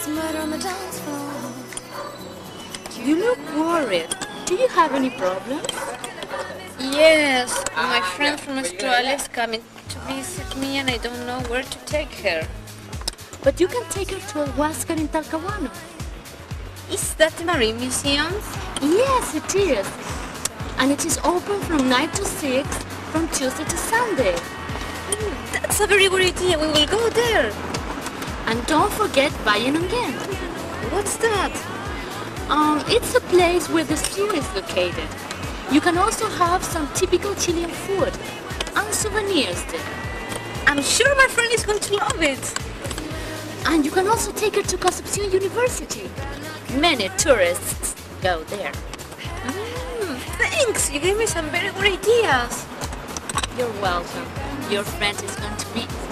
murder on the dance floor. You look worried. Do you have any problems? Yes, my friend from Australia is coming to visit me and I don't know where to take her. But you can take her to a Huáscar in Talcahuano. Is that the Marine Museum? Yes, it is. And it is open from 9 to 6, from Tuesday to Sunday. That's a very good idea. We will go there. And don't forget Valle Nonguén. What's that? It's a place where the zoo is located. You can also have some typical Chilean food and souvenirs there. I'm sure my friend is going to love it. And you can also take her to Concepcion University. Many tourists go there. Thanks. You gave me some very good ideas. You're welcome. Your friend is going to be